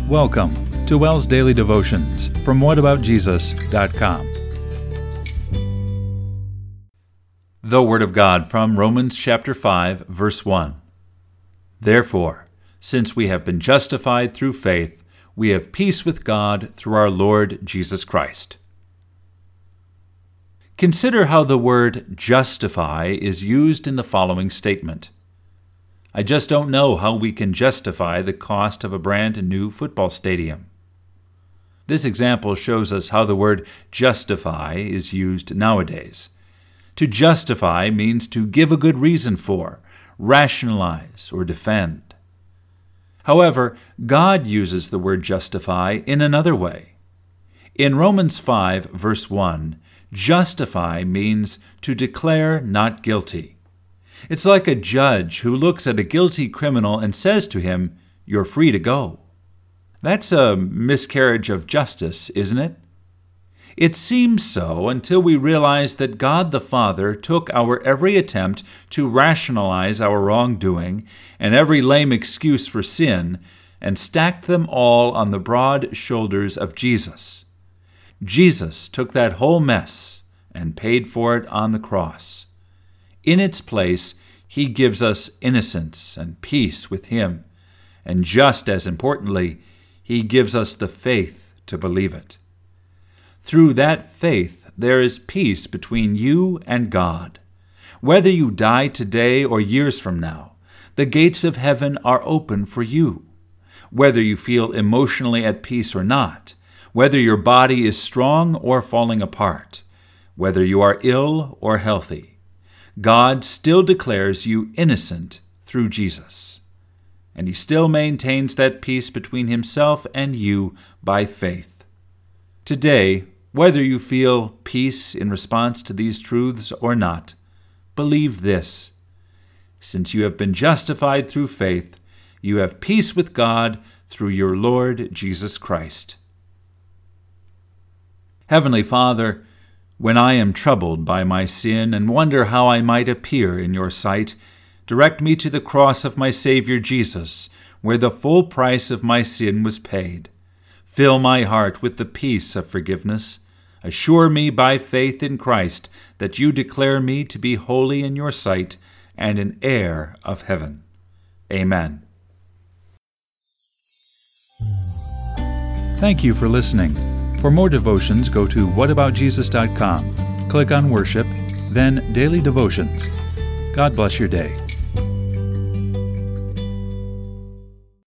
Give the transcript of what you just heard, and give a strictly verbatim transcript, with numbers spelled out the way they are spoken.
Welcome to WELS Daily Devotions from what about jesus dot com. The Word of God from Romans chapter five, verse one. Therefore, since we have been justified through faith, we have peace with God through our Lord Jesus Christ. Consider how the word justify is used in the following statement. I just don't know how we can justify the cost of a brand new football stadium. This example shows us how the word justify is used nowadays. To justify means to give a good reason for, rationalize, or defend. However, God uses the word justify in another way. In Romans five, verse one, justify means to declare not guilty. It's like a judge who looks at a guilty criminal and says to him, "You're free to go." That's a miscarriage of justice, isn't it? It seems so until we realize that God the Father took our every attempt to rationalize our wrongdoing and every lame excuse for sin and stacked them all on the broad shoulders of Jesus. Jesus took that whole mess and paid for it on the cross. In its place, he gives us innocence and peace with him, and just as importantly, he gives us the faith to believe it. Through that faith, there is peace between you and God. Whether you die today or years from now, the gates of heaven are open for you. Whether you feel emotionally at peace or not, whether your body is strong or falling apart, whether you are ill or healthy, God still declares you innocent through Jesus. And he still maintains that peace between himself and you by faith. Today, whether you feel peace in response to these truths or not, believe this. Since you have been justified through faith, you have peace with God through your Lord Jesus Christ. Heavenly Father, when I am troubled by my sin and wonder how I might appear in your sight, direct me to the cross of my Savior Jesus, where the full price of my sin was paid. Fill my heart with the peace of forgiveness. Assure me by faith in Christ that you declare me to be holy in your sight and an heir of heaven. Amen. Thank you for listening. For more devotions, go to what about jesus dot com. Click on Worship, then Daily Devotions. God bless your day.